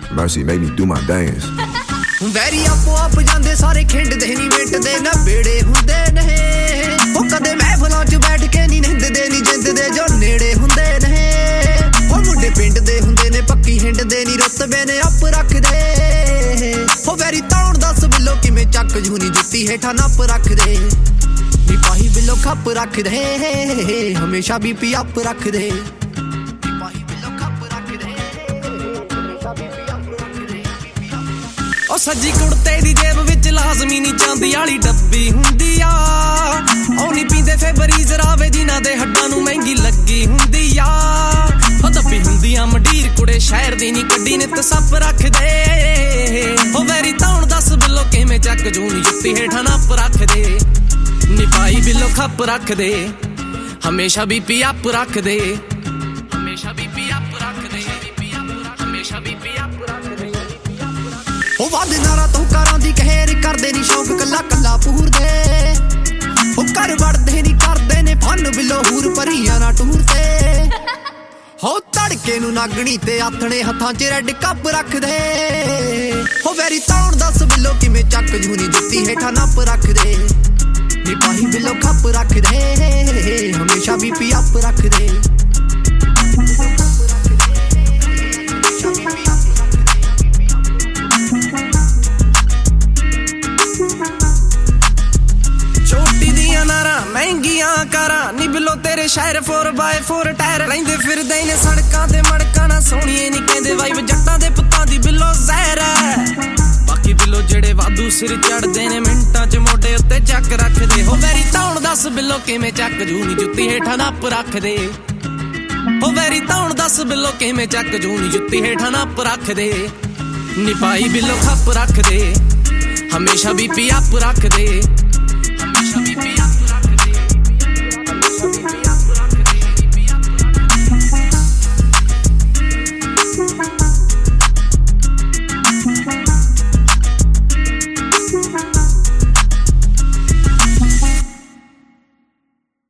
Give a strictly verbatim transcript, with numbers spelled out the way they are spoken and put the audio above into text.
Mercy made me do my dance. ਵੈਰੀ ਆਪੋ ਆਪ ਜਾਂਦੇ ਸਾਰੇ ਖਿੰਡਦੇ ਨਹੀਂ ਮਿਟਦੇ ਨਾ ਬੇੜੇ ਹੁੰਦੇ ਨੇ ਉਹ ਕਦੇ ਮਹਿਫਲਾਂ 'ਚ ਬੈਠ ਕੇ ਨਹੀਂ ਨਿੰਦਦੇ ਨਹੀਂ ਜਿੰਦਦੇ ਜੋ ਨੇੜੇ ਹੁੰਦੇ ਨੇ ਉਹ ਮੁੰਡੇ ਪਿੰਡ ਦੇ ਹੁੰਦੇ ਨੇ ਪੱਕੀ ਹਿੰਡਦੇ ਨਹੀਂ ਰੁਤਬੇ ਨੇ ਅੱਪ ਰੱਖਦੇ ਉਹ ਵੈਰੀ ਤੌਣ ਦੱਸ ਬਿੱਲੋ ਕਿਵੇਂ ਚੱਕ ਜੂਨੀ ਜੁੱਤੀ ਹੇਠਾਂ ਨੱਪ ਰੱਖਦੇ ਨੀ ਪਾਹੀ ਬਿੱਲੋ ਖੱਪ ਰੱਖਦੇ ਹਮੇਸ਼ਾ ਬੀਪੀ ਅੱਪ ਰੱਖਦੇ ਉਹ ਸੱਜੀ ਕੁੜਤੇ ਦੀ ਜੇਬ ਵਿੱਚ ਲਾਜ਼ਮੀ ਨੀ ਚਾਂਦੀ ਵਾਲੀ ਡੱਬੀ ਹੁੰਦੀ ਆ ਉਹ ਨੀ ਪੀਂਦੇ ਫੇ ਬਰੀਜ਼ ਰਾਵੇ ਜਿਨ੍ਹਾਂ ਦੇ ਹੱਡਾਂ ਨੂੰ ਮਹਿੰਗੀ ਲੱਗੀ ਹੁੰਦੀ ਆ ਉਹ ਦੱਬੀ ਹੁੰਦੀ ਆ ਮੰਡੀਰ ਕੁੜੇ ਸ਼ਹਿਰ ਦੀ ਨੀ ਕੱਢੀ ਨਿੱਤ ਸੱਪ ਰੱਖਦੇ ਉਹ ਵੈਰੀ ਤੌਣ ਦੱਸ ਬਿੱਲੋ ਕਿਵੇਂ ਚੱਕ ਜੂਨੀ ਜੁੱਤੀ ਹੇਠਾਂ ਨੱਪ ਰੱਖਦੇ ਨੀ ਪਾਈ ਬਿੱਲੋ ਖੱਪ ਰੱਖਦੇ ਹਮੇਸ਼ਾ ਬੀਪੀ ਅੱਪ ਰੱਖਦੇ ਹਮੇਸ਼ਾ ਬੀਪੀ ਅੱਪ ਰੱਖਦੇ ਹਮੇਸ਼ਾ ਬੀਪੀ ਅੱਪ ਰੱਖਦੇ ਉਹ ਵੱਧ ਨਾਰਾ ਤੂੰ ਕਾਰਾਂ ਦੀ ਕਹਿਰ ਕਰਦੇ ਨੀ ਸ਼ੌਕ ਕੱਲਾ ਕੱਲਾ ਪੂਰਦੇ ਉਹ ਘਰ ਵੜਦੇ ਨੀ ਕਰਦੇ ਨੇ ਫਨ ਬਿੱਲੋ ਹੂਰ ਭਰੀਆਂ ਨਾ ਟੂਰਦੇ ਹੋ ਤੜਕੇ ਨੂੰ ਨਾਗਣੀ ਤੇ ਆਥਣੇ ਹੱਥਾਂ 'ਚ ਰੈੱਡ ਕੱਪ ਰੱਖਦੇ ਹੋ ਵੈਰੀ ਤੌਣ ਦੱਸ ਬਿੱਲੋ ਕਿਵੇਂ ਚੱਕ ਜੂਨੀ ਜੁੱਤੀ ਹੇਠਾਂ ਨੱਪ ਰੱਖਦੇ ਨੀ ਪਾਹੀ ਬਿੱਲੋ ਖੱਪ ਰੱਖਦੇ ਹਮੇਸ਼ਾ ਬੀਪੀ ਅੱਪ ਰੱਖਦੇ ਮਹਿੰਗੀਆਂ ਕਾਰਾਂ ਨੀ ਬਿੱਲੋ ਤੇਰੇ ਸ਼ਹਿਰ ਫੋਰ ਬਾਏ ਫੋਰ ਟਾਇਰ ਲੈਂਦੇ ਫਿਰਦੇ ਨੇ ਸੜਕਾਂ ਤੇ ਮੜਕਾਂ ਨਾ ਸੋਹਣੀਏ ਨੀ ਕਹਿੰਦੇ ਵਾਈਬ ਜੱਟਾਂ ਦੇ ਪੁੱਤਾਂ ਦੀ ਬਿੱਲੋ ਜ਼ਹਿਰ ਹੈ ਬਾਕੀ ਬਿੱਲੋ ਜਿਹੜੇ ਵਾਧੂ ਸਿਰ ਚੜਦੇ ਨੇ ਮਿੰਟਾਂ 'ਚ ਮੋਢੇ ਉੱਤੇ ਚੱਕ ਰੱਖਦੇ ਹੋ ਵੈਰੀ ਤੌਣ ਦੱਸ ਬਿੱਲੋ ਕਿਵੇਂ ਚੱਕ ਜੂਨੀ ਜੁੱਤੀ ਹੇਠਾਂ ਨੱਪ ਰੱਖਦੇ ਹੋ ਵੈਰੀ ਤੌਣ ਦੱਸ ਬਿੱਲੋ ਕਿਵੇਂ ਚੱਕ ਜੂਨੀ ਜੁੱਤੀ ਹੇਠਾਂ ਨੱਪ ਰੱਖਦੇ ਨੀ ਪਾਈ ਬਿੱਲੋ ਖੱਪ ਰੱਖਦੇ ਹਮੇਸ਼ਾ ਬੀਪੀ ਅੱਪ ਰੱਖਦੇ ਹਮੇਸ਼ਾ ਬੀਪੀ